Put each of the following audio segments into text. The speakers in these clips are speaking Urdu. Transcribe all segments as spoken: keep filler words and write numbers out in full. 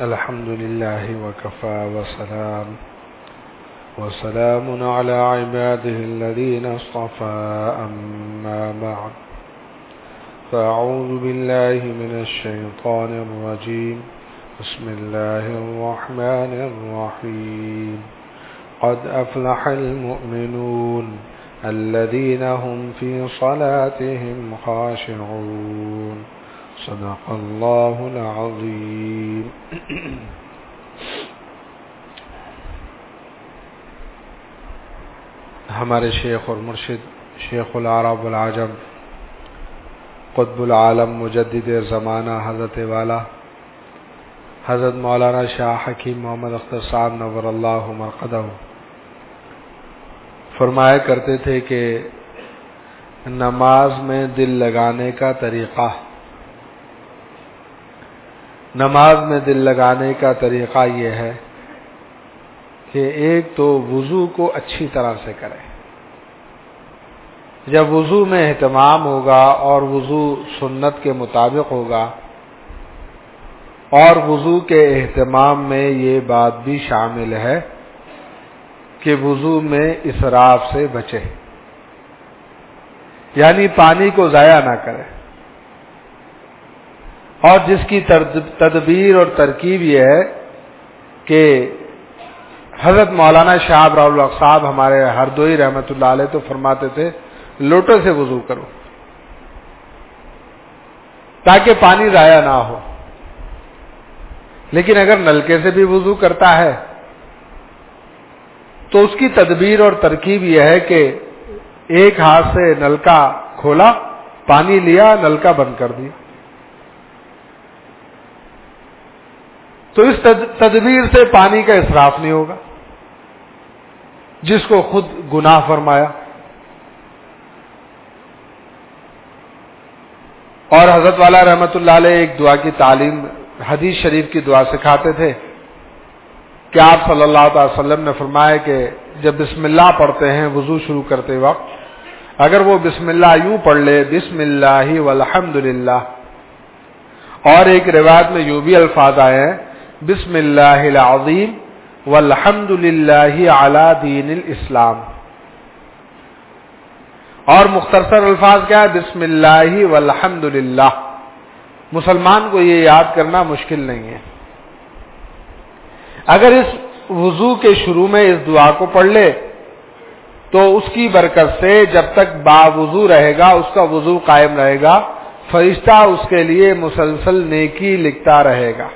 الحمد لله وكفى وسلام وسلام على عباده الذين اصطفى أما بعد فأعوذ بالله من الشيطان الرجيم بسم الله الرحمن الرحيم قد أفلح المؤمنون الذين هم في صلاتهم خاشعون صدق الله العظيم. ہمارے شیخ اور مرشد شیخ العرب والعجم قطب العالم مجدد زمانہ حضرت والا حضرت مولانا شاہ حکیم محمد اختر صاحب نور اللہ مرقدہ فرمایا کرتے تھے کہ نماز میں دل لگانے کا طریقہ نماز میں دل لگانے کا طریقہ یہ ہے کہ ایک تو وضو کو اچھی طرح سے کرے. جب وضو میں اہتمام ہوگا اور وضو سنت کے مطابق ہوگا اور وضو کے اہتمام میں یہ بات بھی شامل ہے کہ وضو میں اسراف سے بچے، یعنی پانی کو ضائع نہ کرے. اور جس کی تدبیر اور ترکیب یہ ہے کہ حضرت مولانا شاہ راول صاحب ہمارے ہردوئی رحمۃ اللہ علیہ تو فرماتے تھے لوٹے سے وضو کرو تاکہ پانی ضائع نہ ہو. لیکن اگر نلکے سے بھی وضو کرتا ہے تو اس کی تدبیر اور ترکیب یہ ہے کہ ایک ہاتھ سے نلکا کھولا، پانی لیا، نلکا بند کر دیا. تو اس تدبیر سے پانی کا اسراف نہیں ہوگا، جس کو خود گناہ فرمایا. اور حضرت والا رحمت اللہ علیہ ایک دعا کی تعلیم حدیث شریف کی دعا سکھاتے تھے کہ آپ صلی اللہ علیہ وسلم نے فرمایا کہ جب بسم اللہ پڑھتے ہیں وضو شروع کرتے وقت، اگر وہ بسم اللہ یوں پڑھ لے بسم اللہ والحمد للہ، اور ایک روایت میں یوں بھی الفاظ آئے ہیں بسم اللہ العظیم والحمد للہ علی دین الاسلام، اور مختصر الفاظ کیا ہے بسم اللہ والحمد للہ. مسلمان کو یہ یاد کرنا مشکل نہیں ہے. اگر اس وضو کے شروع میں اس دعا کو پڑھ لے تو اس کی برکت سے جب تک باوضو رہے گا، اس کا وضو قائم رہے گا، فرشتہ اس کے لیے مسلسل نیکی لکھتا رہے گا.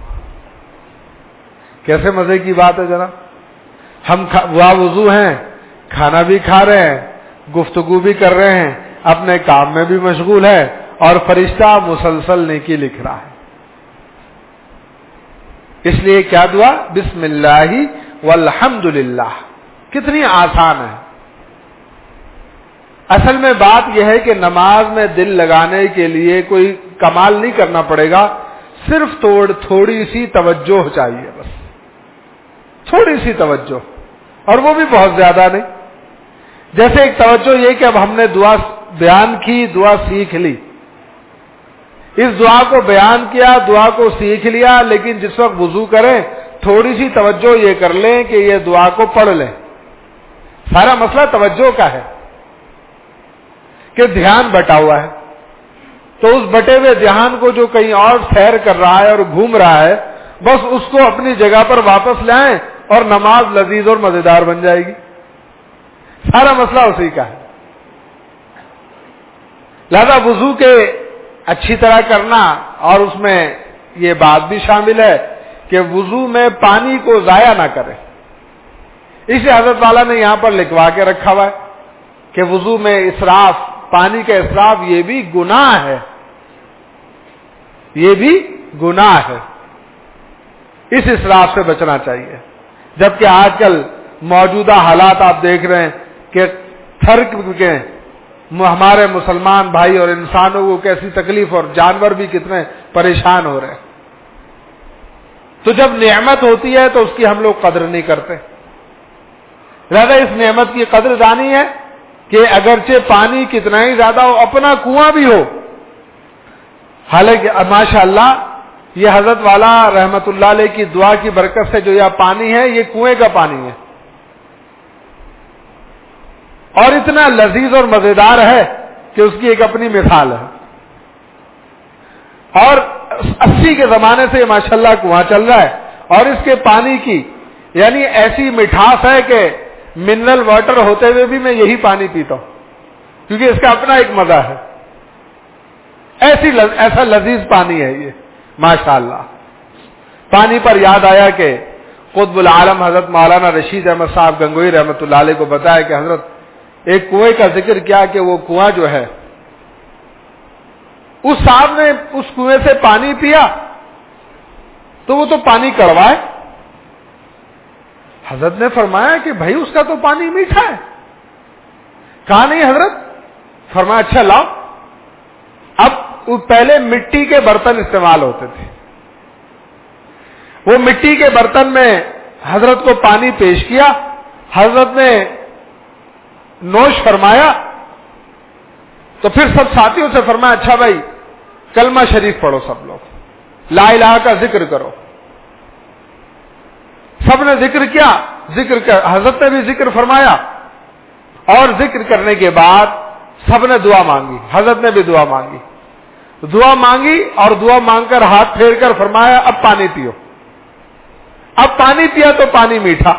کیسے مزے کی بات ہے جناب، ہم باوضو ہیں، کھانا بھی کھا رہے ہیں، گفتگو بھی کر رہے ہیں، اپنے کام میں بھی مشغول ہے، اور فرشتہ مسلسل نیکی لکھ رہا ہے. اس لیے کیا دعا بسم اللہ والحمد للہ کتنی آسان ہے. اصل میں بات یہ ہے کہ نماز میں دل لگانے کے لیے کوئی کمال نہیں کرنا پڑے گا، صرف توڑ تھوڑی سی توجہ چاہیے، بس تھوڑی سی توجہ، اور وہ بھی بہت زیادہ نہیں. جیسے ایک توجہ یہ کہ اب ہم نے دعا بیان کی، دعا سیکھ لی، اس دعا کو بیان کیا، دعا کو سیکھ لیا، لیکن جس وقت وضو کریں تھوڑی سی توجہ یہ کر لیں کہ یہ دعا کو پڑھ لیں. سارا مسئلہ توجہ کا ہے کہ دھیان بٹا ہوا ہے، تو اس بٹے ہوئے دھیان کو جو کہیں اور سیر کر رہا ہے اور گھوم رہا ہے، بس اس کو اپنی جگہ پر واپس لائیں اور نماز لذیذ اور مزیدار بن جائے گی. سارا مسئلہ اسی کا ہے. لہذا وضو کے اچھی طرح کرنا، اور اس میں یہ بات بھی شامل ہے کہ وضو میں پانی کو ضائع نہ کرے. اسے حضرت والا نے یہاں پر لکھوا کے رکھا ہوا ہے کہ وضو میں اسراف، پانی کا اسراف یہ بھی گناہ ہے، یہ بھی گناہ ہے. اس اسراف سے بچنا چاہیے. جبکہ آج کل موجودہ حالات آپ دیکھ رہے ہیں کہ تھرک کے ہمارے مسلمان بھائی اور انسانوں کو کیسی تکلیف، اور جانور بھی کتنے پریشان ہو رہے ہیں. تو جب نعمت ہوتی ہے تو اس کی ہم لوگ قدر نہیں کرتے. لہذا اس نعمت کی قدر دانی ہے کہ اگرچہ پانی کتنا ہی زیادہ ہو، اپنا کنواں بھی ہو، حالانکہ ماشاءاللہ یہ حضرت والا رحمت اللہ علیہ کی دعا کی برکت سے جو یہ پانی ہے یہ کنویں کا پانی ہے، اور اتنا لذیذ اور مزیدار ہے کہ اس کی ایک اپنی مثال ہے. اور اسی کے زمانے سے ماشاءاللہ کنواں چل رہا ہے، اور اس کے پانی کی یعنی ایسی مٹھاس ہے کہ منرل واٹر ہوتے ہوئے بھی میں یہی پانی پیتا ہوں، کیونکہ اس کا اپنا ایک مزہ ہے. ایسی لز... ایسا لذیذ پانی ہے یہ ماشاءاللہ. پانی پر یاد آیا کہ قطب العالم حضرت مولانا رشید احمد صاحب گنگوئی رحمت اللہ علیہ کو بتایا کہ حضرت ایک کنویں کا ذکر کیا کہ وہ کنواں جو ہے، اس صاحب نے اس کنویں سے پانی پیا تو وہ تو پانی کڑوا ہے. حضرت نے فرمایا کہ بھائی اس کا تو پانی میٹھا ہے. کہا نہیں حضرت. فرمایا اچھا لاؤ. اب پہلے مٹی کے برتن استعمال ہوتے تھے، وہ مٹی کے برتن میں حضرت کو پانی پیش کیا، حضرت نے نوش فرمایا تو پھر سب ساتھیوں سے فرمایا اچھا بھائی کلمہ شریف پڑھو، سب لوگ لا الہ کا ذکر کرو. سب نے ذکر کیا، ذکر کر حضرت نے بھی ذکر فرمایا، اور ذکر کرنے کے بعد سب نے دعا مانگی، حضرت نے بھی دعا مانگی. دعا مانگی اور دعا مانگ کر ہاتھ پھیر کر فرمایا اب پانی پیو. اب پانی پیا تو پانی میٹھا.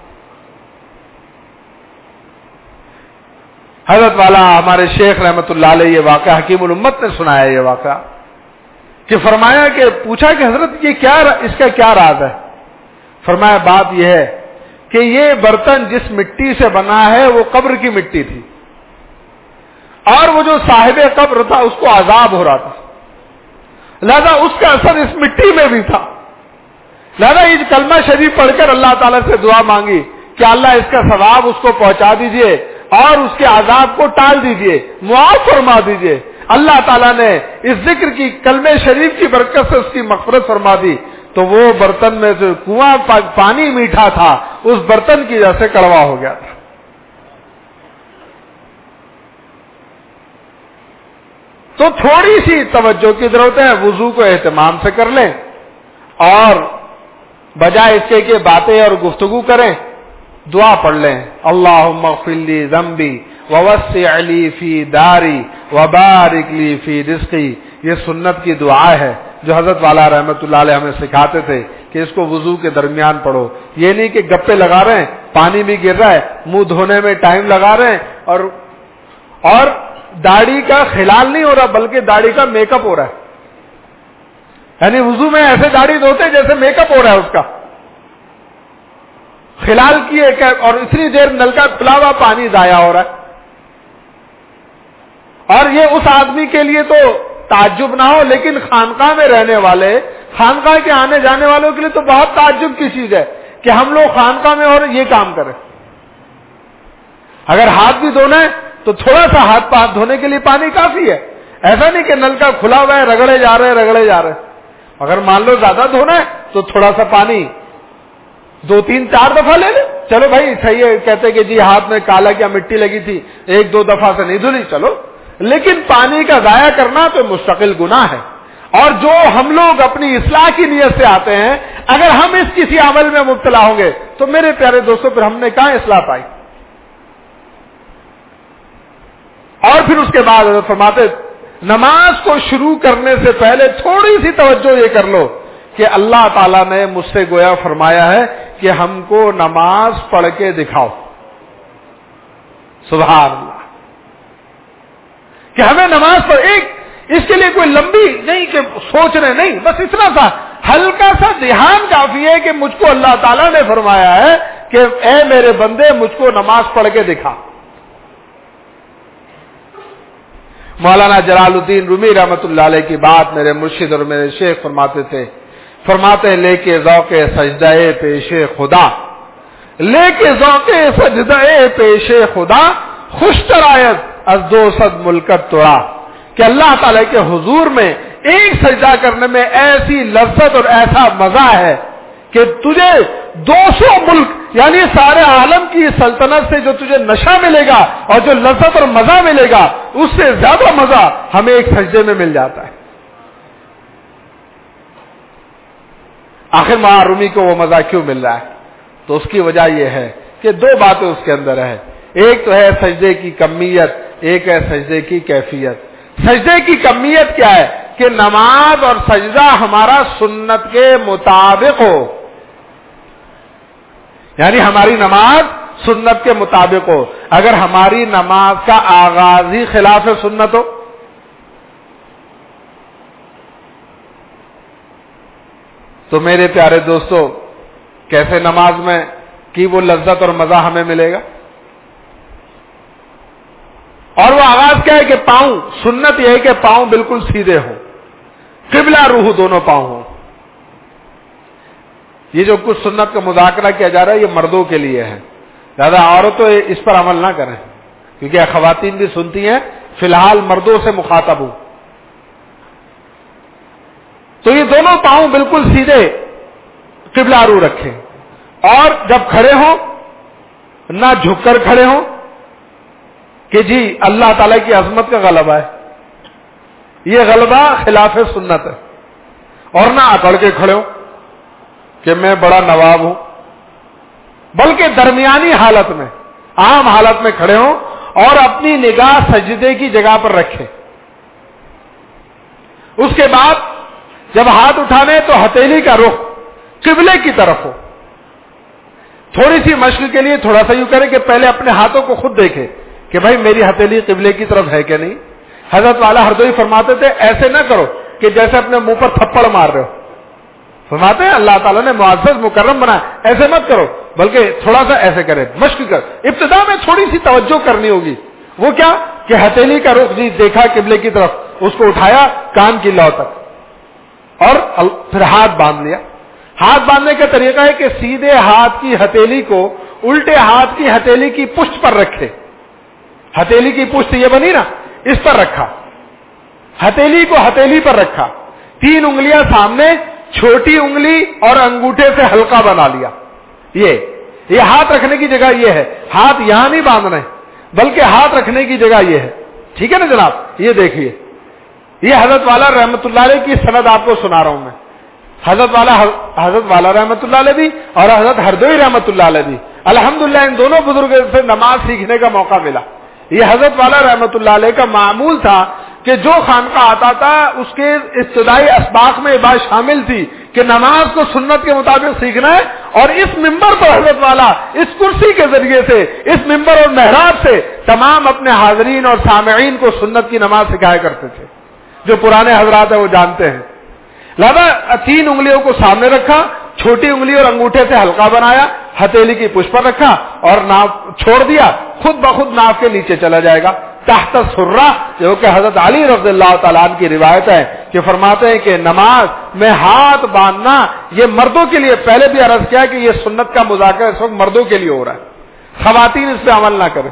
حضرت والا ہمارے شیخ رحمت اللہ علیہ یہ واقعہ حکیم الامت نے سنایا یہ واقعہ کہ فرمایا کہ پوچھا کہ حضرت یہ کیا اس کا کیا راز ہے؟ فرمایا بات یہ ہے کہ یہ برتن جس مٹی سے بنا ہے وہ قبر کی مٹی تھی، اور وہ جو صاحب قبر تھا اس کو عذاب ہو رہا تھا، لہذا اس کا اثر اس مٹی میں بھی تھا. لہذا یہ کلمہ شریف پڑھ کر اللہ تعالیٰ سے دعا مانگی کہ اللہ اس کا ثواب اس کو پہنچا دیجئے اور اس کے عذاب کو ٹال دیجئے، معاف فرما دیجئے. اللہ تعالیٰ نے اس ذکر کی کلمہ شریف کی برکت سے اس کی مغفرت فرما دی، تو وہ برتن میں جو کنواں پانی میٹھا تھا اس برتن کی وجہ سے کڑوا ہو گیا تھا. تو تھوڑی سی توجہ کی ضرورت ہے. وضو کو اہتمام سے کر لیں اور بجائے اس کے کہ باتیں اور گفتگو کریں دعا پڑھ لیں. اللہم اغفر لی ذنبی ووسع لی فی داری وبارک لی فی رزقی. یہ سنت کی دعا ہے جو حضرت والا رحمت اللہ علیہ ہمیں سکھاتے تھے کہ اس کو وضو کے درمیان پڑھو. یہ نہیں کہ گپے لگا رہے ہیں، پانی بھی گر رہا ہے، منہ دھونے میں ٹائم لگا رہے ہیں، اور اور داڑھی کا خلال نہیں ہو رہا بلکہ داڑھی کا میک اپ ہو رہا ہے. یعنی وضو میں ایسے داڑھی دھوتے جیسے میک اپ ہو رہا ہے اس کا. خلال کیے اور اتنی دیر نل کا کھلا ہوا پانی ضائع ہو رہا ہے. اور یہ اس آدمی کے لیے تو تعجب نہ ہو، لیکن خانقاہ میں رہنے والے، خانقاہ کے آنے جانے والوں کے لیے تو بہت تعجب کی چیز ہے کہ ہم لوگ خانقاہ میں اور یہ کام کریں. اگر ہاتھ بھی دھونا ہے تو تھوڑا سا ہاتھ پاس دھونے کے لیے پانی کافی ہے. ایسا نہیں کہ نل کا کھلا ہوا ہے رگڑے جا رہے رگڑے جا رہے. اگر مان لو زیادہ دھونا ہے تو تھوڑا سا پانی دو تین چار دفعہ لے لے. چلو بھائی صحیح ہے، کہتے کہ جی ہاتھ میں کالا کیا مٹی لگی تھی ایک دو دفعہ سے نہیں دھلی، چلو، لیکن پانی کا ضائع کرنا تو مستقل گناہ ہے. اور جو ہم لوگ اپنی اصلاح کی نیت سے آتے ہیں، اگر ہم اس کسی عمل میں مبتلا ہوں گے تو میرے پیارے دوستوں پھر ہم نے کہاں اصلاح پائی. اور پھر اس کے بعد حضرت فرماتے نماز کو شروع کرنے سے پہلے تھوڑی سی توجہ یہ کر لو کہ اللہ تعالیٰ نے مجھ سے گویا فرمایا ہے کہ ہم کو نماز پڑھ کے دکھاؤ. سبحان اللہ. کہ ہمیں نماز پڑھ، ایک اس کے لیے کوئی لمبی نہیں کہ سوچ رہے نہیں، بس اتنا سا ہلکا سا دھیان کافی ہے کہ مجھ کو اللہ تعالیٰ نے فرمایا ہے کہ اے میرے بندے مجھ کو نماز پڑھ کے دکھا. مولانا جلال الدین رومی رحمت اللہ علیہ کی بات میرے مرشد اور میرے شیخ فرماتے تھے، فرماتے لے کے ذوق سجدہ پیش خدا، لے کے ذوق سجدہ پیش خدا، خوش ترایت از دو صد ملکت توڑا. کہ اللہ تعالی کے حضور میں ایک سجدہ کرنے میں ایسی لذت اور ایسا مزہ ہے کہ تجھے دو سو ملک یعنی سارے عالم کی سلطنت سے جو تجھے نشہ ملے گا اور جو لذت اور مزہ ملے گا اس سے زیادہ مزہ ہمیں ایک سجدے میں مل جاتا ہے. آخر معرومی کو وہ مزہ کیوں مل رہا ہے؟ تو اس کی وجہ یہ ہے کہ دو باتیں اس کے اندر ہے. ایک تو ہے سجدے کی کمیت، ایک ہے سجدے کی کیفیت. سجدے کی کمیت کیا ہے؟ کہ نماز اور سجدہ ہمارا سنت کے مطابق ہو، یعنی ہماری نماز سنت کے مطابق ہو. اگر ہماری نماز کا آغاز ہی خلاف سنت ہو، تو میرے پیارے دوستو کیسے نماز میں کی وہ لذت اور مزہ ہمیں ملے گا؟ اور وہ آغاز کیا ہے کہ پاؤں، سنت یہ ہے کہ پاؤں بالکل سیدھے ہوں، قبلہ روح دونوں پاؤں ہوں. یہ جو کچھ سنت کا مذاکرہ کیا جا رہا ہے یہ مردوں کے لیے ہے، زیادہ عورتوں اس پر عمل نہ کریں، کیونکہ خواتین بھی سنتی ہیں. فی الحال مردوں سے مخاطب ہوں. تو یہ دونوں پاؤں بالکل سیدھے قبلہ رو رکھیں، اور جب کھڑے ہوں نہ جھک کر کھڑے ہوں کہ جی اللہ تعالی کی عظمت کا غلبہ ہے، یہ غلبہ خلاف سنت ہے. اور نہ اکڑ کے کھڑے ہوں کہ میں بڑا نواب ہوں، بلکہ درمیانی حالت میں، عام حالت میں کھڑے ہوں اور اپنی نگاہ سجدے کی جگہ پر رکھیں. اس کے بعد جب ہاتھ اٹھانے تو ہتھیلی کا رخ قبلے کی طرف ہو. تھوڑی سی مشق کے لیے تھوڑا سا یوں کریں کہ پہلے اپنے ہاتھوں کو خود دیکھیں کہ بھائی میری ہتھیلی قبلے کی طرف ہے کہ نہیں. حضرت والا ہردوئی فرماتے تھے ایسے نہ کرو کہ جیسے اپنے منہ پر تھپڑ مار رہے ہو. فرماتے ہیں اللہ تعالیٰ نے معزز مکرم بنایا، ایسے مت کرو، بلکہ تھوڑا سا ایسے کرے، مشق کر. ابتدا میں تھوڑی سی توجہ کرنی ہوگی. وہ کیا کہ ہتھیلی کا رخ جی دیکھا قبلے کی طرف، اس کو اٹھایا کان کی لو تک، اور پھر ہاتھ باندھ لیا. ہاتھ باندھنے کا طریقہ ہے کہ سیدھے ہاتھ کی ہتھیلی کو الٹے ہاتھ کی ہتھیلی کی پشت پر رکھے. ہتھیلی کی پشت یہ بنی نا، اس پر رکھا، ہتھیلی کو ہتھیلی پر رکھا، تین انگلیاں سامنے، چھوٹی انگلی اور انگوٹھے سے ہلکا بنا لیا. یہ یہ ہاتھ رکھنے کی جگہ یہ ہے. ہاتھ یہاں نہیں باندھنا ہے بلکہ ہاتھ رکھنے کی جگہ یہ ہے. ٹھیک ہے نا جناب؟ یہ دیکھیے، یہ حضرت والا رحمت اللہ علیہ کی سند آپ کو سنا رہا ہوں میں. حضرت والا حضرت والا رحمت اللہ علیہ بھی اور حضرت ہردوئی رحمت اللہ علیہ بھی، الحمدللہ ان دونوں بزرگوں سے نماز سیکھنے کا موقع ملا. یہ حضرت والا رحمت اللہ علیہ کا معمول تھا کہ جو خانقاہ آتا تھا اس کے ابتدائی اسباق میں یہ بات شامل تھی کہ نماز کو سنت کے مطابق سیکھنا ہے. اور اس ممبر پر حضرت والا اس کرسی کے ذریعے سے، اس ممبر اور محراب سے تمام اپنے حاضرین اور سامعین کو سنت کی نماز سکھایا کرتے تھے. جو پرانے حضرات ہیں وہ جانتے ہیں. لہذا تین انگلیوں کو سامنے رکھا، چھوٹی انگلی اور انگوٹھے سے ہلکا بنایا، ہتھیلی کی پشت پر رکھا اور ناف چھوڑ دیا، خود بخود ناف کے نیچے چلا جائے گا. تحت سرہ، جو کہ حضرت علی رضی اللہ تعالیٰ عنہ کی روایت ہے کہ فرماتے ہیں کہ نماز میں ہاتھ باندھنا یہ مردوں کے لیے، پہلے بھی عرض کیا کہ یہ سنت کا مذاکرہ اس وقت مردوں کے لیے ہو رہا ہے، خواتین اس پہ عمل نہ کریں.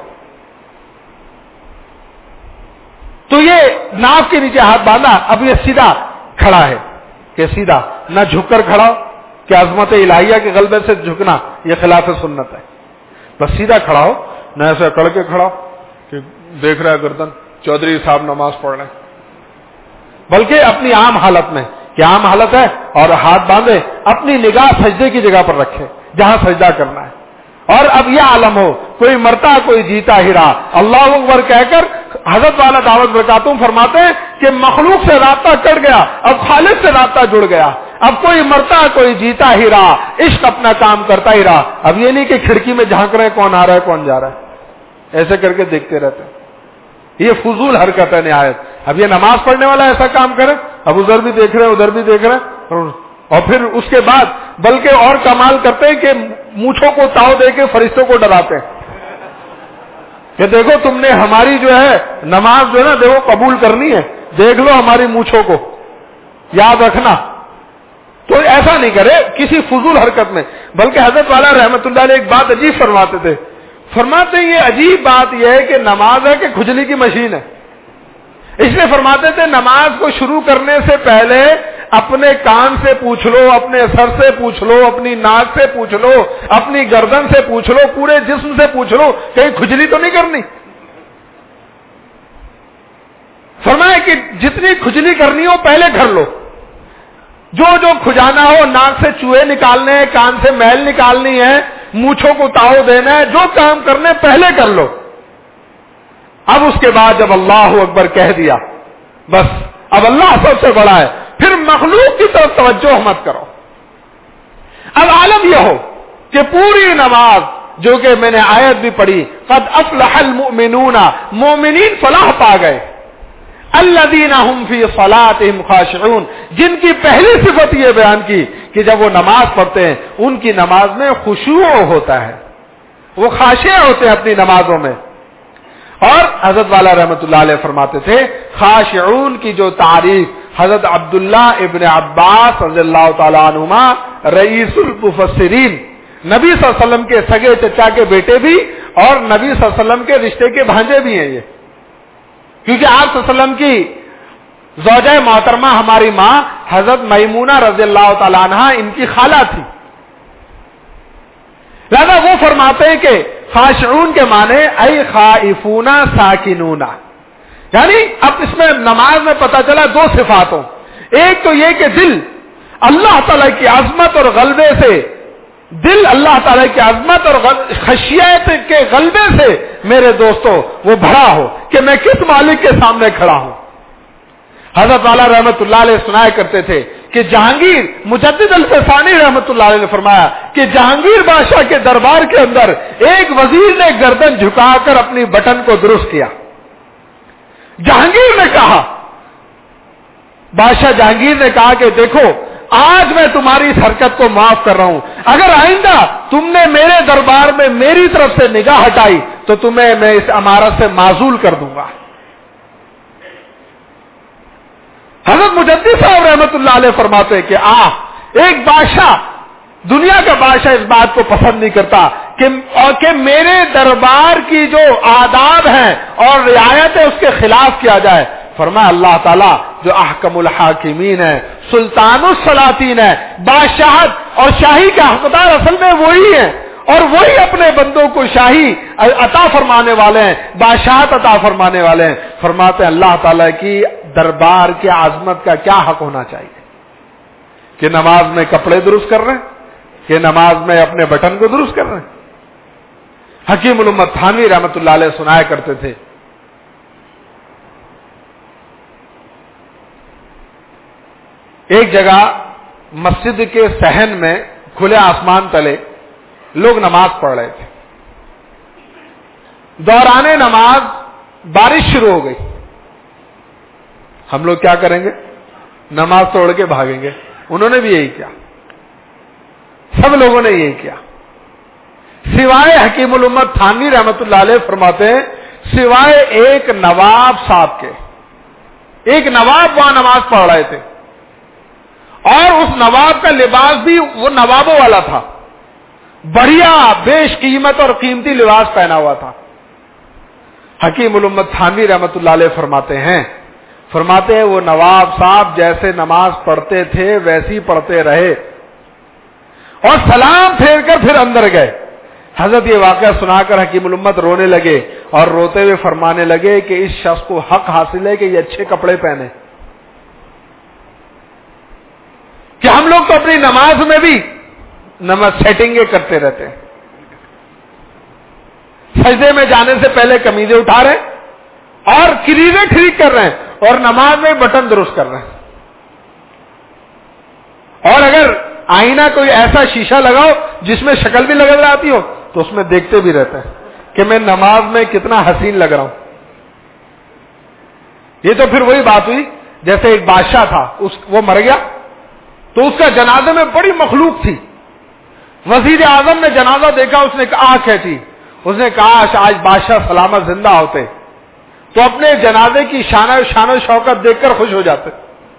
تو یہ ناف کے نیچے ہاتھ باندھا. اب یہ سیدھا کھڑا ہے کہ سیدھا، نہ جھک کر کھڑا ہو کہ عظمت الہیہ کے غلبے سے جھکنا یہ خلاف سنت ہے. بس سیدھا کھڑا ہو، نہ ایسے کڑ کے کھڑا ہو کہ دیکھ رہا ہے گردن چودھری صاحب نماز پڑھ رہے ہیں، بلکہ اپنی عام حالت میں کہ عام حالت ہے اور ہاتھ باندھے، اپنی نگاہ سجدے کی جگہ پر رکھے جہاں سجدہ کرنا ہے. اور اب یہ عالم ہو کوئی مرتا کوئی جیتا ہی رہا، اللہ اکبر کہہ کر حضرت والا دعوت برکاتوں فرماتے ہیں کہ مخلوق سے رابطہ کٹ گیا، اب خالق سے رابطہ جڑ گیا. اب کوئی مرتا کوئی جیتا ہی رہا، عشق اپنا کام کرتا ہی رہا. اب یہ نہیں کہ کھڑکی میں جھانک رہے کون آ رہا ہے کون جا رہا ہے، ایسے کر کے دیکھتے رہتے ہیں. یہ فضول حرکت ہے نہایت. اب یہ نماز پڑھنے والا ایسا کام کرے، اب ادھر بھی دیکھ رہے ہیں ادھر بھی دیکھ رہے ہیں، اور پھر اس کے بعد بلکہ اور کمال کرتے ہیں کہ مونچھوں کو تاؤ دے کے فرشتوں کو ڈراتے ہیں کہ دیکھو تم نے ہماری جو ہے نماز جو ہے نا دیکھو قبول کرنی ہے، دیکھ لو ہماری مونچھوں کو، یاد رکھنا. تو ایسا نہیں کرے کسی فضول حرکت میں. بلکہ حضرت والا رحمت اللہ علیہ ایک بات عجیب فرماتے تھے. فرماتے یہ عجیب بات یہ ہے کہ نماز ہے کہ کھجلی کی مشین ہے. اس لیے فرماتے تھے نماز کو شروع کرنے سے پہلے اپنے کان سے پوچھ لو، اپنے سر سے پوچھ لو، اپنی ناک سے پوچھ لو، اپنی گردن سے پوچھ لو، پورے جسم سے پوچھ لو کہیں کھجلی تو نہیں کرنی. فرمایا کہ جتنی کھجلی کرنی ہو پہلے کر لو، جو جو کھجانا ہو، ناک سے چوہے نکالنے ہیں، کان سے میل نکالنی ہے، مونچھوں کو تاؤ دینا ہے، جو کام کرنے پہلے کر لو. اب اس کے بعد جب اللہ اکبر کہہ دیا، بس اب اللہ سب سے بڑا ہے، پھر مخلوق کی طرف توجہ مت کرو. اب عالم یہ ہو کہ پوری نماز، جو کہ میں نے آیت بھی پڑھی، قد افلح المؤمنون، مومنین فلاح پا گئے، الذین هم فی صلاتهم خاشعون، جن کی پہلی صفت یہ بیان کی کہ جب وہ نماز پڑھتے ہیں ان کی نماز میں خشوع ہوتا ہے، وہ خاشع ہوتے ہیں اپنی نمازوں میں. اور حضرت والا رحمت اللہ علیہ فرماتے تھے خاشعون کی جو تعریف حضرت عبداللہ ابن عباس رضی اللہ تعالی عنہما رئیس المفسرین، نبی صلی اللہ علیہ وسلم کے سگے چچا کے بیٹے بھی اور نبی صلی اللہ علیہ وسلم کے رشتے کے بھانجے بھی ہیں یہ، کیونکہ آپ صلی اللہ علیہ وسلم کی زوجہ محترمہ ہماری ماں حضرت میمونہ رضی اللہ تعالی عنہا ان کی خالہ تھی. لہذا وہ فرماتے ہیں کہ خاشعون کے معنی ای خائفون ساکنون، یعنی اب اس میں نماز میں پتہ چلا دو صفاتوں، ایک تو یہ کہ دل اللہ تعالی کی عظمت اور غلبے سے، دل اللہ تعالی کی عظمت اور خشیت کے غلبے سے میرے دوستو وہ بھرا ہو کہ میں کس مالک کے سامنے کھڑا ہوں. حضرت والا رحمت اللہ علیہ سنایا کرتے تھے کہ جہانگیر مجدد الفسانی رحمت اللہ علیہ نے فرمایا کہ جہانگیر بادشاہ کے دربار کے اندر ایک وزیر نے گردن جھکا کر اپنی بٹن کو درست کیا. جہانگیر نے کہا، بادشاہ جہانگیر نے کہا کہ دیکھو آج میں تمہاری اس حرکت کو معاف کر رہا ہوں، اگر آئندہ تم نے میرے دربار میں میری طرف سے نگاہ ہٹائی تو تمہیں میں اس عمارت سے معزول کر دوں گا. حضرت مجدد صاحب رحمت اللہ علیہ فرماتے ہیں کہ آ ایک بادشاہ، دنیا کا بادشاہ اس بات کو پسند نہیں کرتا کہ, کہ میرے دربار کی جو آداب ہیں اور رعایت ہے اس کے خلاف کیا جائے. فرمایا اللہ تعالیٰ جو احکم الحاکمین ہے، سلطان السلاطین ہے، بادشاہت اور شاہی کا حقدار اصل میں وہی ہے، اور وہی اپنے بندوں کو شاہی عطا فرمانے والے ہیں، بادشاہت عطا فرمانے والے ہیں. فرماتے ہیں اللہ تعالیٰ کی دربار کی عظمت کا کیا حق ہونا چاہیے کہ نماز میں کپڑے درست کر رہے ہیں، کہ نماز میں اپنے بٹن کو درست کر رہے ہیں. حکیم الامت تھانوی رحمت اللہ علیہ سنایا کرتے تھے ایک جگہ مسجد کے صحن میں کھلے آسمان تلے لوگ نماز پڑھ رہے تھے. دوران نماز بارش شروع ہو گئی. ہم لوگ کیا کریں گے؟ نماز توڑ کے بھاگیں گے. انہوں نے بھی یہی کیا، سب لوگوں نے یہی کیا سوائے حکیم الامت تھانوی رحمت اللہ علیہ فرماتے ہیں سوائے ایک نواب صاحب کے. ایک نواب وہاں نماز پڑھ رہے تھے اور اس نواب کا لباس بھی وہ نوابوں والا تھا، بڑھیا بیش قیمت اور قیمتی لباس پہنا ہوا تھا. حکیم الامت تھانوی رحمت اللہ علیہ فرماتے ہیں فرماتے ہیں وہ نواب صاحب جیسے نماز پڑھتے تھے ویسی پڑھتے رہے اور سلام پھیر کر پھر اندر گئے. حضرت یہ واقعہ سنا کر حکیم الامت رونے لگے اور روتے ہوئے فرمانے لگے کہ اس شخص کو حق حاصل ہے کہ یہ اچھے کپڑے پہنے، کہ ہم لوگ تو اپنی نماز میں بھی نماز سیٹنگیں کرتے رہتے ہیں. سجدے میں جانے سے پہلے قمیضیں اٹھا رہے ہیں اور کریزیں ٹھیک کر رہے ہیں اور نماز میں بٹن درست کر رہے ہیں. اور اگر آئینہ کوئی ایسا شیشہ لگاؤ جس میں شکل بھی لگ آتی ہو تو اس میں دیکھتے بھی رہتے ہیں کہ میں نماز میں کتنا حسین لگ رہا ہوں. یہ تو پھر وہی بات ہوئی جیسے ایک بادشاہ تھا، اس وہ مر گیا تو اس کا جنازے میں بڑی مخلوق تھی. وزیر اعظم نے جنازہ دیکھا، اس نے آنکھ کھینچی، اس نے کہا آج بادشاہ سلامت زندہ ہوتے تو اپنے جنازے کی شان شان و شوکت دیکھ کر خوش ہو جاتے.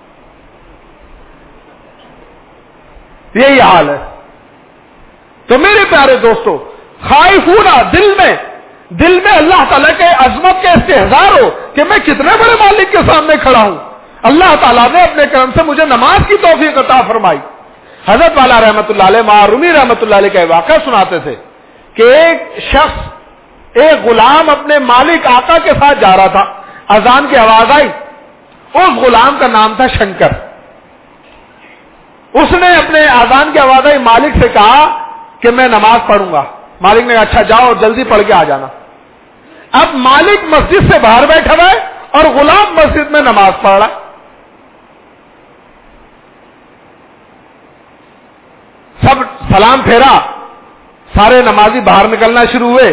یہی حال ہے. تو میرے پیارے دوستو، خائفون دل میں دل میں اللہ تعالیٰ کے عظمت کے استحضار ہو کہ میں کتنے بڑے مالک کے سامنے کھڑا ہوں. اللہ تعالیٰ نے اپنے کرم سے مجھے نماز کی توفیق عطا فرمائی. حضرت والا رحمت اللہ علیہ معرومی رحمت اللہ علیہ کا واقعہ سناتے تھے کہ ایک شخص ایک غلام اپنے مالک آقا کے ساتھ جا رہا تھا. اذان کی آواز آئی. اس غلام کا نام تھا شنکر. اس نے اپنے آذان کے آواز آئی مالک سے کہا کہ میں نماز پڑھوں گا. مالک نے کہا اچھا جاؤ جلدی پڑھ کے آ جانا. اب مالک مسجد سے باہر بیٹھا ہوا ہے اور غلام مسجد میں نماز پڑھ رہا ہے. سب سلام پھیرا, سارے نمازی باہر نکلنا شروع ہوئے.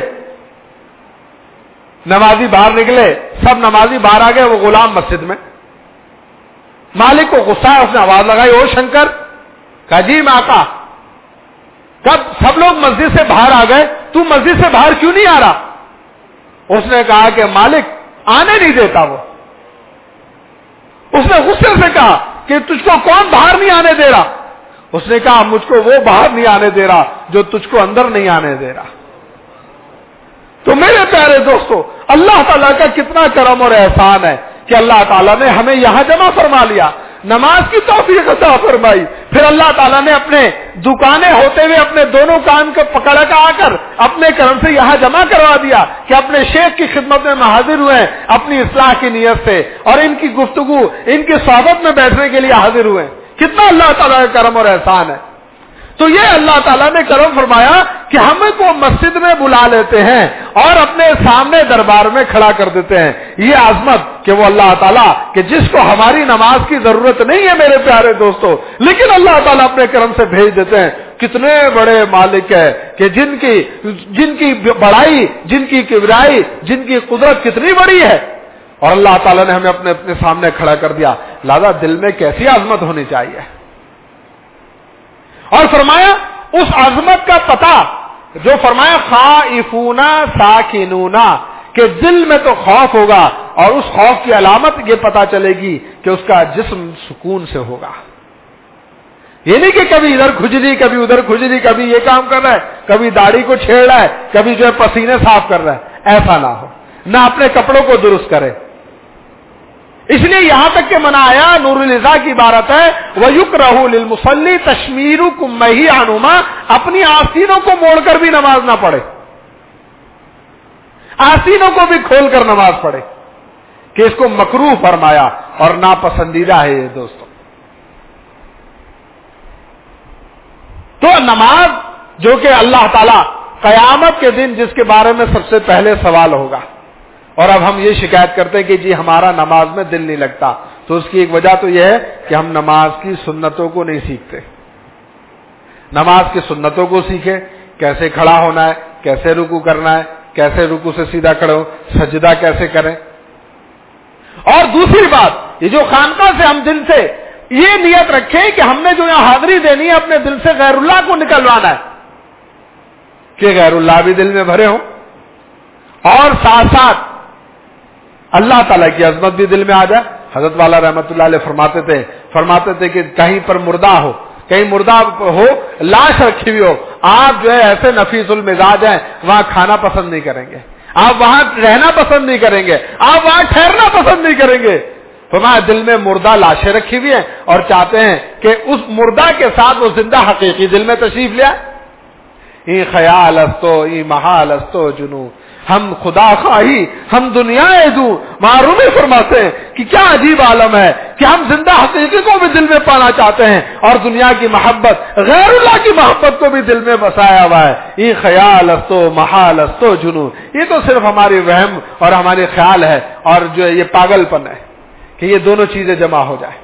نمازی باہر نکلے, سب نمازی باہر آ گئے, وہ غلام مسجد میں. مالک کو غصہ ہے, اس نے آواز لگائی او شنکر. کہا جی میں آقا. کب سب لوگ مسجد سے باہر آ گئے, تو مسجد سے باہر کیوں نہیں آ رہا؟ اس نے کہا کہ مالک آنے نہیں دیتا وہ. اس نے غصے سے کہا کہ تجھ کو کون باہر نہیں آنے دے رہا؟ اس نے کہا مجھ کو وہ باہر نہیں آنے دے رہا جو تجھ کو اندر نہیں آنے دے رہا. تو میرے پیارے دوستو, اللہ تعالیٰ کا کتنا کرم اور احسان ہے کہ اللہ تعالیٰ نے ہمیں یہاں جمع فرما لیا, نماز کی توفیق عطا فرمائی. پھر اللہ تعالیٰ نے اپنے دکانیں ہوتے ہوئے اپنے دونوں کان کو پکڑ کا آ کر اپنے کرم سے یہاں جمع کروا دیا کہ اپنے شیخ کی خدمت میں حاضر ہوئے ہیں اپنی اصلاح کی نیت سے, اور ان کی گفتگو ان کی صحبت میں بیٹھنے کے لیے حاضر ہوئے. کتنا اللہ تعالیٰ کا کرم اور احسان ہے. تو یہ اللہ تعالیٰ نے کرم فرمایا کہ ہمیں کو مسجد میں بلا لیتے ہیں اور اپنے سامنے دربار میں کھڑا کر دیتے ہیں. یہ عظمت کہ وہ اللہ تعالیٰ کہ جس کو ہماری نماز کی ضرورت نہیں ہے میرے پیارے دوستو, لیکن اللہ تعالیٰ اپنے کرم سے بھیج دیتے ہیں. کتنے بڑے مالک ہے کہ جن کی جن کی بڑائی, جن کی کبریائی, جن کی قدرت کتنی بڑی ہے, اور اللہ تعالیٰ نے ہمیں اپنے اپنے سامنے کھڑا کر دیا. لہذا دل میں کیسی عظمت ہونی چاہیے. اور فرمایا اس عظمت کا پتہ جو فرمایا خائفون ساکنون, کہ دل میں تو خوف ہوگا اور اس خوف کی علامت یہ پتہ چلے گی کہ اس کا جسم سکون سے ہوگا. یہ نہیں کہ کبھی ادھر کھجلی کبھی ادھر کھجلی, کبھی یہ کام کر رہا ہے, کبھی داڑھی کو چھیڑ رہا ہے, کبھی جو ہے پسینے صاف کر رہا ہے. ایسا نہ ہو, نہ اپنے کپڑوں کو درست کرے. اس لیے یہاں تک کہ منع آیا, نور الازا کی عبارت ہے وَيُكْرَهُ لِلْمُصَلِّ تَشْمِيرُ كُمَّيْهِ عَنْهُمَا, اپنی آستینوں کو موڑ کر بھی نماز نہ پڑھے, آستینوں کو بھی کھول کر نماز پڑھے, کہ اس کو مکروہ فرمایا اور ناپسندیدہ ہے. یہ دوستو تو نماز جو کہ اللہ تعالی قیامت کے دن جس کے بارے میں سب سے پہلے سوال ہوگا, اور اب ہم یہ شکایت کرتے ہیں کہ جی ہمارا نماز میں دل نہیں لگتا, تو اس کی ایک وجہ تو یہ ہے کہ ہم نماز کی سنتوں کو نہیں سیکھتے. نماز کی سنتوں کو سیکھیں, کیسے کھڑا ہونا ہے, کیسے رکوع کرنا ہے, کیسے رکوع سے سیدھا کھڑے ہو, سجدہ کیسے کریں. اور دوسری بات, یہ جو خانقاہ سے ہم دل سے یہ نیت رکھیں کہ ہم نے جو یہاں حاضری دینی ہے اپنے دل سے غیر اللہ کو نکلوانا ہے, کہ غیر اللہ بھی دل میں بھرے ہوں, اور ساتھ ساتھ اللہ تعالیٰ کی عظمت بھی دل میں آ جائے. حضرت والا رحمت اللہ علیہ فرماتے تھے فرماتے تھے کہ کہیں پر مردہ ہو, کہیں مردہ ہو, لاش رکھی ہوئی ہو, آپ جو ہے ایسے نفیس المزاج ہیں وہاں کھانا پسند نہیں کریں گے, آپ وہاں رہنا پسند نہیں کریں گے, آپ وہاں ٹھہرنا پسند نہیں کریں گے. فرمایا دل میں مردہ لاشیں رکھی ہوئی ہیں اور چاہتے ہیں کہ اس مردہ کے ساتھ وہ زندہ حقیقی دل میں تشریف لیا. ای خیال استو ای محال استو جنو, ہم خدا خواہی ہم دنیا دوں. معرومی فرماتے ہیں کہ کیا عجیب عالم ہے کہ ہم زندہ حقیقی کو بھی دل میں پانا چاہتے ہیں اور دنیا کی محبت غیر اللہ کی محبت کو بھی دل میں بسایا ہوا ہے. یہ خیال استو محال استو جنون, یہ تو صرف ہماری وہم اور ہمارے خیال ہے, اور جو یہ پاگل پن ہے کہ یہ دونوں چیزیں جمع ہو جائیں.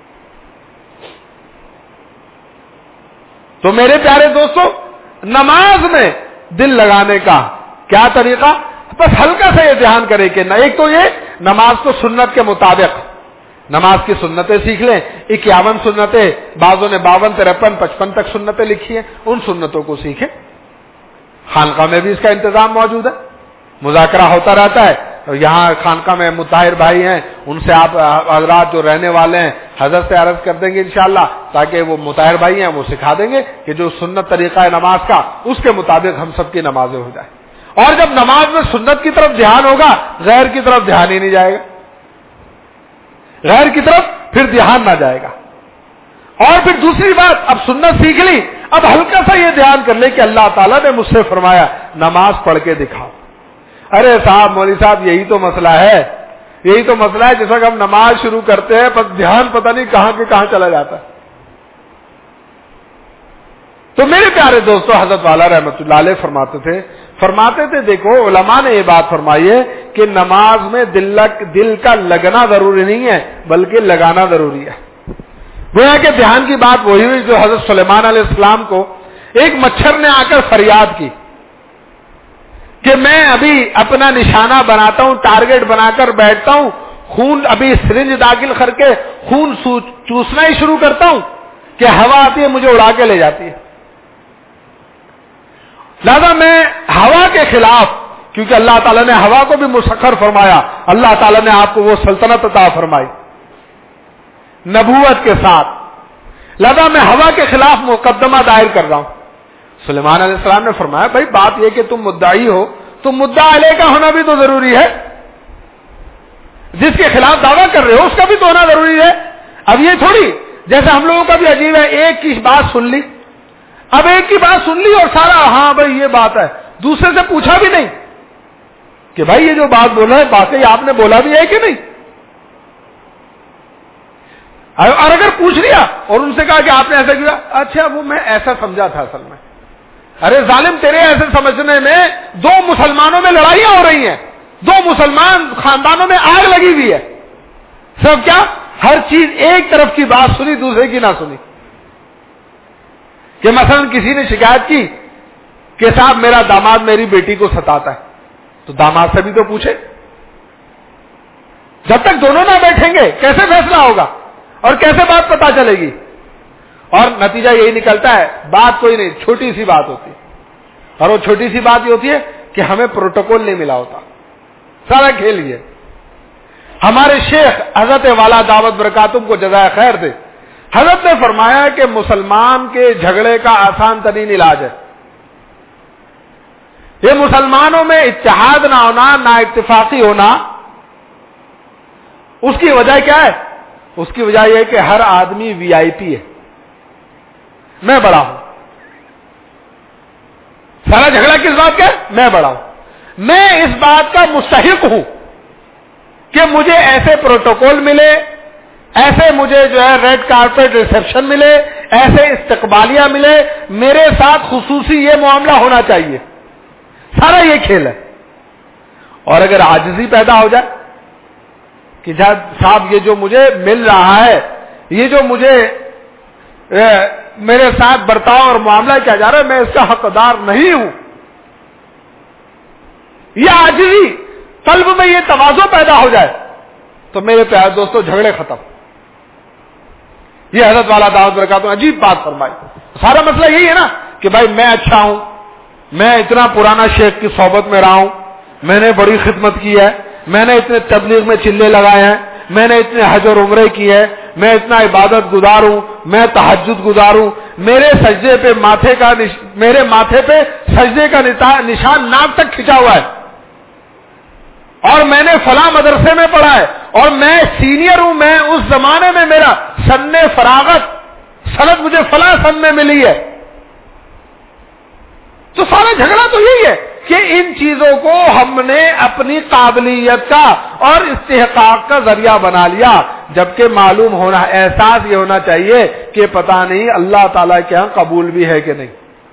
تو میرے پیارے دوستو, نماز میں دل لگانے کا کیا طریقہ, بس ہلکا سا یہ دھیان کرے کہ ایک تو یہ نماز کو سنت کے مطابق نماز کی سنتیں سیکھ لیں. اکیاون سنتیں, بعضوں نے باون ترپن پچپن تک سنتیں لکھی ہیں, ان سنتوں کو سیکھیں. خانقاہ میں بھی اس کا انتظام موجود ہے, مذاکرہ ہوتا رہتا ہے. یہاں خانقاہ میں مطہر بھائی ہیں, ان سے آپ حضرات جو رہنے والے ہیں حضرت سے عرض کر دیں گے انشاءاللہ, تاکہ وہ مطہر بھائی ہیں وہ سکھا دیں گے کہ جو سنت طریقہ ہے نماز کا اس کے مطابق ہم سب کی نمازیں ہو جائیں. اور جب نماز میں سنت کی طرف دھیان ہوگا, غیر کی طرف دھیان ہی نہیں جائے گا, غیر کی طرف پھر دھیان نہ جائے گا. اور پھر دوسری بات, اب سنت سیکھ لی, اب ہلکا سا یہ دھیان کر لے کہ اللہ تعالیٰ نے مجھ سے فرمایا نماز پڑھ کے دکھاؤ. ارے صاحب مولوی صاحب یہی تو مسئلہ ہے, یہی تو مسئلہ ہے. جس وقت ہم نماز شروع کرتے ہیں بس دھیان پتہ نہیں کہاں کے کہاں چلا جاتا ہے. تو میرے پیارے دوستو، حضرت والا رحمت اللہ علیہ فرماتے تھے فرماتے تھے دیکھو علماء نے یہ بات فرمائی ہے کہ نماز میں دل دل کا لگنا ضروری نہیں ہے بلکہ لگانا ضروری ہے. گویا کہ دھیان کی بات وہی ہوئی جو حضرت سلیمان علیہ السلام کو ایک مچھر نے آ کر فریاد کی کہ میں ابھی اپنا نشانہ بناتا ہوں، ٹارگٹ بنا کر بیٹھتا ہوں، خون ابھی سرنج داخل کر کے خون چوسنا ہی شروع کرتا ہوں کہ ہوا آتی ہے مجھے اڑا کے لے جاتی ہے. لہذا میں ہوا کے خلاف، کیونکہ اللہ تعالیٰ نے ہوا کو بھی مسخر فرمایا، اللہ تعالیٰ نے آپ کو وہ سلطنت عطا فرمائی نبوت کے ساتھ، لہذا میں ہوا کے خلاف مقدمہ دائر کر رہا ہوں. سلیمان علیہ السلام نے فرمایا بھائی بات یہ کہ تم مدعی ہو تو مدعا علیہ کا ہونا بھی تو ضروری ہے، جس کے خلاف دعویٰ کر رہے ہو اس کا بھی تو ہونا ضروری ہے. اب یہ تھوڑی جیسے ہم لوگوں کا بھی عجیب ہے، ایک کی بات سن لی، اب ایک کی بات سن لی اور سارا ہاں بھائی یہ بات ہے، دوسرے سے پوچھا بھی نہیں کہ بھائی یہ جو بات بولا ہے باقی آپ نے بولا بھی ہے کہ نہیں. اور اگر پوچھ لیا اور ان سے کہا کہ آپ نے ایسا کیا، اچھا وہ میں ایسا سمجھا تھا اصل میں. ارے ظالم، تیرے ایسے سمجھنے میں دو مسلمانوں میں لڑائیاں ہو رہی ہیں، دو مسلمان خاندانوں میں آگ لگی ہوئی ہے. سب کیا؟ ہر چیز ایک طرف کی بات سنی دوسرے کی نہ سنی. کہ مثلا کسی نے شکایت کی کہ صاحب میرا داماد میری بیٹی کو ستاتا ہے، تو داماد سے بھی تو پوچھے. جب تک دونوں نہ بیٹھیں گے کیسے فیصلہ ہوگا اور کیسے بات پتا چلے گی؟ اور نتیجہ یہی نکلتا ہے بات کوئی نہیں، چھوٹی سی بات ہوتی ہے، اور وہ چھوٹی سی بات یہ ہوتی ہے کہ ہمیں پروٹوکول نہیں ملا ہوتا. سارا کھیل یہ. ہمارے شیخ حضرت والا دعوت برکاتم کو جزائے خیر دے، حضرت نے فرمایا کہ مسلمان کے جھگڑے کا آسان ترین علاج ہے یہ مسلمانوں میں اتحاد نہ ہونا، نہ اتفاقی ہونا. اس کی وجہ کیا ہے؟ اس کی وجہ یہ ہے کہ ہر آدمی وی آئی پی ہے. میں بڑا ہوں. سارا جھگڑا کس بات کا ہے؟ میں بڑا ہوں. میں اس بات کا مستحق ہوں کہ مجھے ایسے پروٹوکول ملے، ایسے مجھے جو ہے ریڈ کارپیٹ ریسپشن ملے، ایسے استقبالیہ ملے، میرے ساتھ خصوصی یہ معاملہ ہونا چاہیے. سارا یہ کھیل ہے. اور اگر عاجزی پیدا ہو جائے کہ صاحب یہ جو مجھے مل رہا ہے، یہ جو مجھے میرے ساتھ برتاؤ اور معاملہ کیا جا رہا ہے، میں اس کا حقدار نہیں ہوں، یہ عاجزی قلب میں یہ تواضع پیدا ہو جائے تو میرے پیارے دوستوں جھگڑے ختم. یہ حضرت والا دعوت برکاتہ عجیب بات فرمائی. سارا مسئلہ یہی ہے نا کہ بھائی میں اچھا ہوں، میں اتنا پرانا شیخ کی صحبت میں رہا ہوں، میں نے بڑی خدمت کی ہے، میں نے اتنے تبلیغ میں چلے لگائے ہیں، میں نے اتنے حج اور عمرے کی ہے، میں اتنا عبادت گزار ہوں، میں تہجد گزار ہوں، میرے سجدے پہ ماتھے کا نش... میرے ماتھے پہ سجدے کا نشان ناک تک کھنچا ہوا ہے، اور میں نے فلاں مدرسے میں پڑھا ہے، اور میں سینئر ہوں، میں اس زمانے میں میرا سن فراغت سند مجھے فلاں سن میں ملی ہے. تو سارا جھگڑا تو یہی ہے کہ ان چیزوں کو ہم نے اپنی قابلیت کا اور استحقاق کا ذریعہ بنا لیا، جبکہ معلوم ہونا، احساس یہ ہونا چاہیے کہ پتہ نہیں اللہ تعالیٰ کے ہاں قبول بھی ہے کہ نہیں.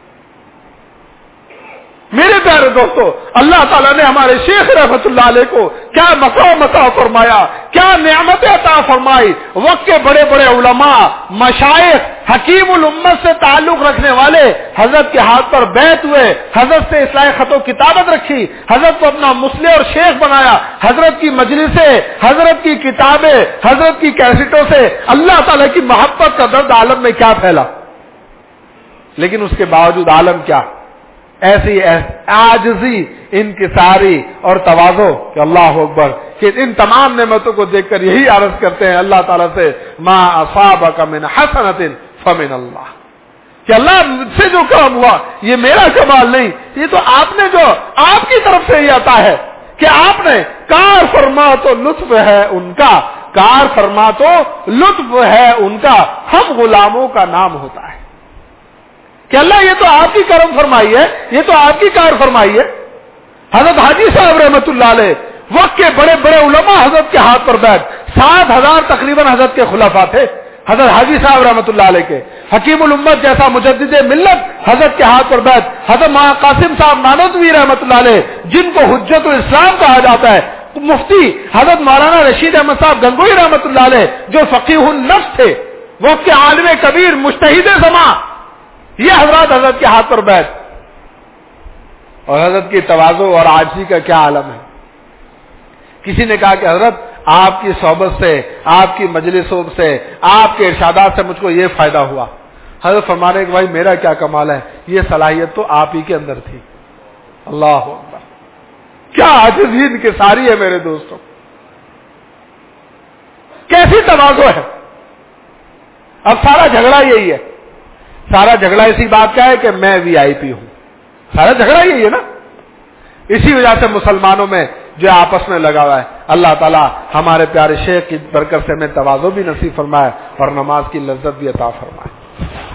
میرے پیارے دوستو، اللہ تعالیٰ نے ہمارے شیخ رحمت اللہ علیہ کو کیا مقام عطا فرمایا، کیا نعمت عطا فرمائی. وقت کے بڑے بڑے علماء، مشائخ، حکیم الامت سے تعلق رکھنے والے حضرت کے ہاتھ پر بیعت ہوئے، حضرت سے اصلاح خط و کتابت رکھی، حضرت کو اپنا مصلح اور شیخ بنایا، حضرت کی مجلسیں، حضرت کی کتابیں، حضرت کی کیسٹوں سے اللہ تعالیٰ کی محبت کا درد عالم میں کیا پھیلا. لیکن اس کے باوجود عالم کیا ایسی عاجزی، انکساری اور تواضع کہ اللہ اکبر، کہ ان تمام نعمتوں کو دیکھ کر یہی عرض کرتے ہیں اللہ تعالیٰ سے ما اصابک من حسنۃ فمن اللہ، کہ اللہ سے جو کام ہوا یہ میرا کمال نہیں، یہ تو آپ نے جو آپ کی طرف سے یہ عطا ہے کہ آپ نے کار فرما تو لطف ہے ان کا، کار فرما تو لطف ہے ان کا، ہم غلاموں کا نام ہوتا ہے. کہ اللہ یہ تو آپ کی کرم فرمائی ہے، یہ تو آپ کی کار فرمائی ہے. حضرت حاجی صاحب رحمت اللہ علیہ وقت کے بڑے بڑے علماء حضرت کے ہاتھ پر بیٹھ، سات ہزار تقریباً حضرت کے خلفاء تھے، حضرت حاجی صاحب رحمۃ اللہ علیہ کے، حکیم الامت جیسا مجدد ملت حضرت کے ہاتھ پر بیت، حضرت ماں قاسم صاحب نانوتوی رحمۃ اللہ علیہ جن کو حجت الاسلام کہا جاتا ہے، مفتی حضرت مولانا رشید احمد صاحب گنگوئی رحمۃ اللہ علیہ جو فقیہ النفس تھے، وہ کے عالم کبیر مجتہد زماں، یہ حضرات حضرت کے ہاتھ پر بیت، اور حضرت کی تواضع اور عاجزی کا کیا عالم ہے۔ کسی نے کہا کہ حضرت آپ کی صحبت سے، آپ کی مجلسوں سے، آپ کے ارشادات سے مجھ کو یہ فائدہ ہوا۔ حضرت فرمانے کہ بھائی میرا کیا کمال ہے، یہ صلاحیت تو آپ ہی کے اندر تھی۔ اللہ اکبر، کیا عاجزی ان کی ساری ہے میرے دوستوں، کیسی تواضع ہے۔ اب سارا جھگڑا یہی ہے، سارا جھگڑا اسی بات کا ہے کہ میں وی آئی پی ہوں، سارا جھگڑا یہی ہے نا۔ اسی وجہ سے مسلمانوں میں جو آپس میں لگا ہوا ہے، اللہ تعالیٰ ہمارے پیارے شیخ کی برکت سے ہمیں تواضع بھی نصیب فرمائے اور نماز کی لذت بھی عطا فرمائے۔